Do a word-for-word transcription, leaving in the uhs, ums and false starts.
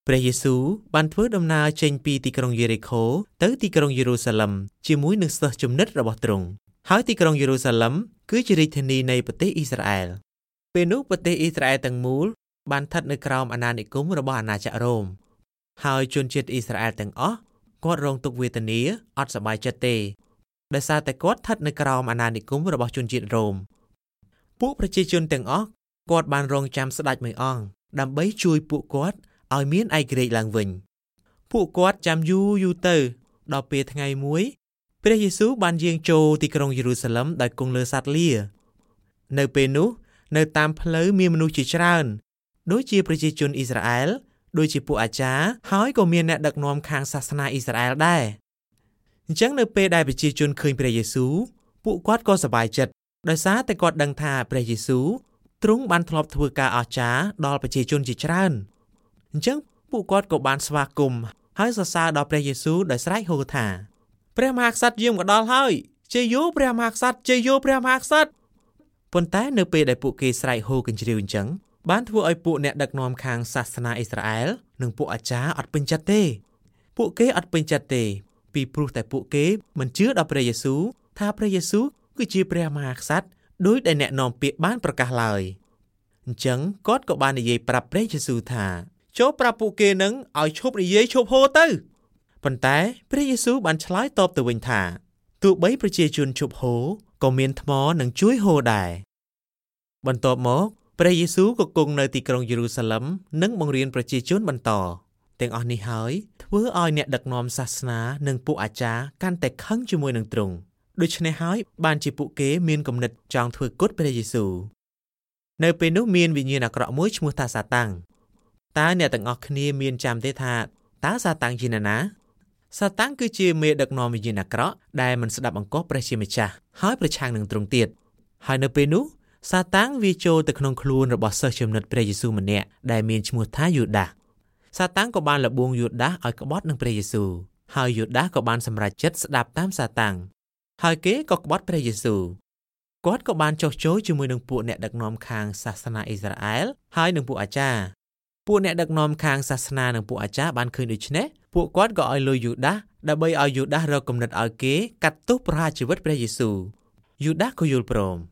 ព្រះយេស៊ូវបានធ្វើដំណើរចេញពីទីក្រុងយេរីខូទៅទីក្រុងយេរូសាឡិមជាមួយនឹងសិស្សជំនិតរបស់ទ្រង់ហើយទីក្រុងយេរូសាឡិមគឺជារាជធានីនៃប្រទេសអ៊ីស្រាអែលពេលនោះប្រទេសអ៊ីស្រាអែលទាំងមូលបានស្ថិតនៅក្រោមអាណានិគមរបស់អាណាចក្ររ៉ូមហើយជនជាតិអ៊ីស្រាអែលទាំងអស់គាត់រងទុក្ខវេទនាអត់សប្បាយចិត្តទេដោយសារតែគាត់ស្ថិតនៅក្រោមអាណានិគមរបស់ជនជាតិរ៉ូមពួកប្រជាជនទាំងអស់គាត់បានរងចាំស្ដេចមួយអង្គដើម្បីជួយពួកគាត់ឲ្យមានឯករាជ្យឡើងវិញពួកគាត់ចាំយូរយូរទៅដល់ពេលថ្ងៃមួយព្រះយេស៊ូវបានយាងចូលទីក្រុងយេរូសាឡិមដោយគង់លើសត្វលានៅពេលនោះនៅតាមផ្លូវមានមនុស្សជាច្រើនដូចជាប្រជាជនអ៊ីស្រាអែលដូចជាពួកអាចារ្យហើយក៏មានអ្នកដឹកនាំខាងសាសនាអ៊ីស្រាអែលដែរអញ្ចឹងនៅពេលដែលប្រជាជនឃើញព្រះយេស៊ូវពួកគាត់ក៏សប្បាយចិត្តដោយសារតែគាត់ដឹងថាព្រះយេស៊ូវទ្រង់បានធ្លាប់ធ្វើការអស្ចារ្យដល់ប្រជាជនជាច្រើនអញ្ចឹងពួកគាត់ក៏បានស្វាគមន៍ហើយសរសើរដល់ព្រះយេស៊ូវដោយស្រែកហូថាព្រះមហាក្សត្រយាងមកដល់ហើយជ័យយោព្រះមហាក្សត្រជ័យយោព្រះមហាក្សត្រប៉ុន្តែនៅពេលដែលពួកគេស្រែកហូកញ្ជ្រៀវអញ្ចឹងបានធ្វើឲ្យពួកអ្នកដឹកនាំខាងសាសនាអ៊ីស្រាអែលនិងពួកអាចារ្យអត់ពេញចិត្តទេពួកគេអត់ពេញចិត្តទេពីព្រោះតែពួកគេមិនជឿដល់ព្រះយេស៊ូវថាព្រះយេស៊ូវគឺជាព្រះមហាក្សត្រដោយដែលអ្នកនាំពាក្យបានប្រកាសឡើយអញ្ចឹងគាត់ក៏បាននិយាយប្រាប់ព្រះយេស៊ូវថាចូលប្រាប់ពួកគេនឹងឲ្យឈប់និយាយឈប់ហូទៅប៉ុន្តែព្រះយេស៊ូវបានឆ្លើយតបទៅវិញថាទោះបីប្រជាជនឈប់ហូក៏មានថ្មនឹងជួយហូដែរបន្ទាប់មកព្រះយេស៊ូវក៏គង់នៅទីក្រុងយេរូសាឡិមនិងបង្រៀនប្រជាជនបន្តទាំងអស់នេះហើយធ្វើឲ្យអ្នកដឹកនាំសាសនានិងពួកអាចារ្យកាន់តែខឹងជាមួយនឹងទ្រង់ដូច្នេះហើយបានជាពួកគេមានគំនិតចង់ធ្វើគុតព្រះយេស៊ូវនៅពេលនោះមានវិញ្ញាណអាក្រក់មួយឈ្មោះថាសាតាំងតើអ្នកទាំងអស់គ្នាមានចាំទេថាតើសាតាំងជានរណាសាតាំងគឺជាមេដឹកនាំវិញ្ញាណអាក្រក់ដែលមិនស្ដាប់បង្គាប់ព្រះជាម្ចាស់ហើយប្រឆាំងនឹងទ្រង់ទៀតហើយនៅពេលនោះសាតាំងវាចូលទៅក្នុងខ្លួនរបស់សិស្សជំនិតព្រះយេស៊ូវម្នាក់ដែលមានឈ្មោះថាយូដាសសាតាំងក៏បានលបួងយូដាសឲ្យក្បត់នឹងព្រះយេស៊ូវហើយយូដាសក៏បានសម្រេចចិត្តស្ដាប់តាមសាតាំងហើយគេក៏ក្បត់ព្រះយេស៊ូវគាត់ក៏បានចុះចូលជាមួយនឹងពួកអ្នកដឹកនាំខាងសាសនាអ៊ីស្រាអែលហើយនឹងពួកអាចារ្យពួកអ្នកដឹកនាំខាងសាសនានិងពួកអាចារ្យបានឃើញដូច្នេះពួកគាត់ក៏ឲ្យលុយយូដាសដើម្បីឲ្យយូដាសរកគំនិតឲ្យគេកាត់ទោសប្រហារជីវិតព្រះយេស៊ូវយូដាសក៏យល់ព្រម